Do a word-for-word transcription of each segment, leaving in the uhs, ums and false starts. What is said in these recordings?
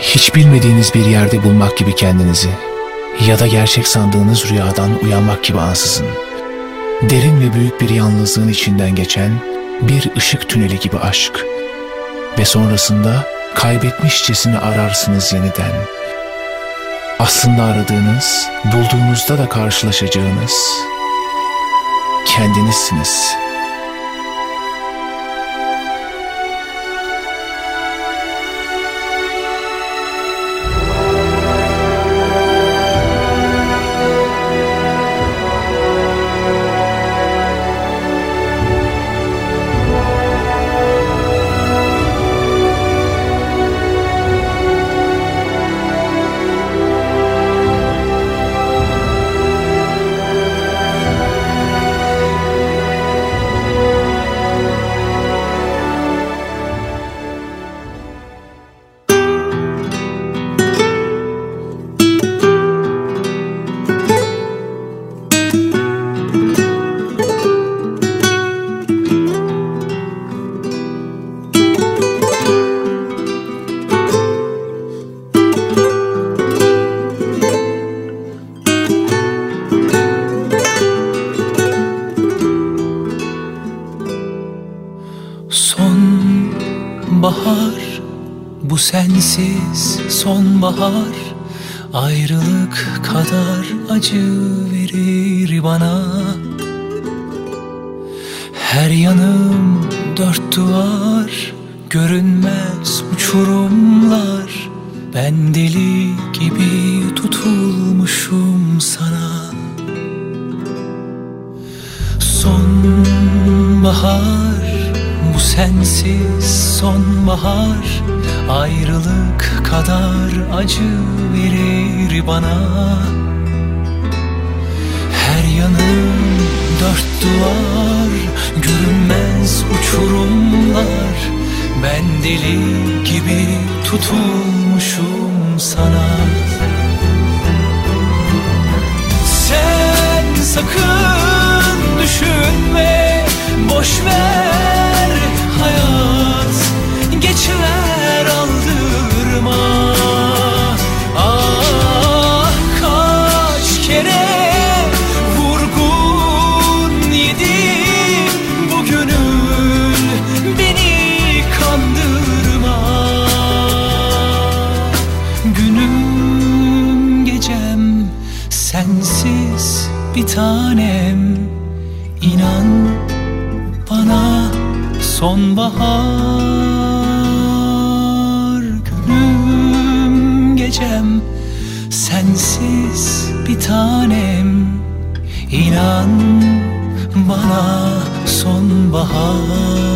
Hiç bilmediğiniz bir yerde bulmak gibi kendinizi ya da gerçek sandığınız rüyadan uyanmak gibi ansızın. Derin ve büyük bir yalnızlığın içinden geçen bir ışık tüneli gibi aşk ve sonrasında kaybetmişçesine ararsınız yeniden. Aslında aradığınız, bulduğunuzda da karşılaşacağınız kendinizsiniz. Sonbahar, bu sensiz sonbahar, ayrılık kadar acı verir bana. Her yanım dört duvar, görünmez uçurumlar. Ben deli gibi tutulmuşum sana. Sonbahar, bu sensiz sonbahar, ayrılık kadar acı verir bana. Her yanım dört duvar, görünmez uçurumlar. Ben deli gibi tutulmuşum sana. Sen sakın düşünme, boş ver hayat, geçiver aldırma. Ah, kaç kere vurgun yedim bu gönül, beni kandırma. Günüm gecem sensiz bir tanem, İnan bana sonbahar. Günüm gecem sensiz bir tanem, İnan bana sonbahar.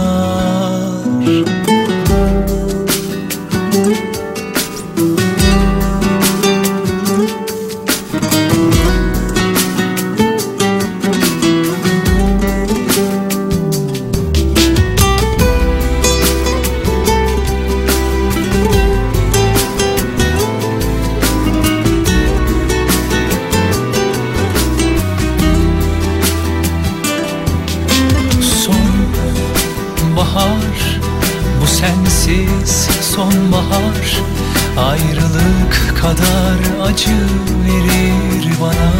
Sonbahar, bu sensiz sonbahar, ayrılık kadar acı verir bana.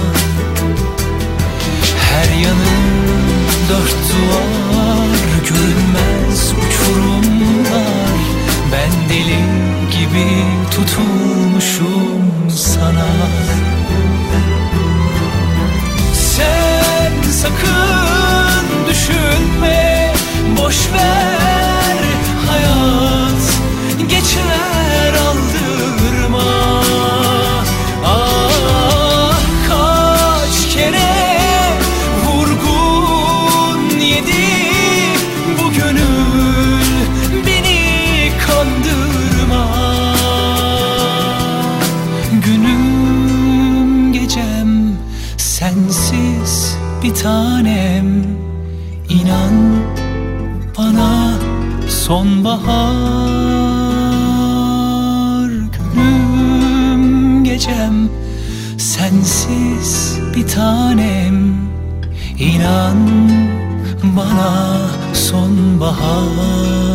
Her yanım dört duvar, görünmez uçurumlar. Ben deli gibi tutulmuşum sana. Sen sakın düşünme, boş ver hayat, geçiver aldırma. Ah, kaç kere vurgun yedim bu gönül, beni kandırma. Günüm gecem sensiz bir tanem, İnan bana sonbahar. Günüm gecem sensiz bir tanem, İnan bana sonbahar.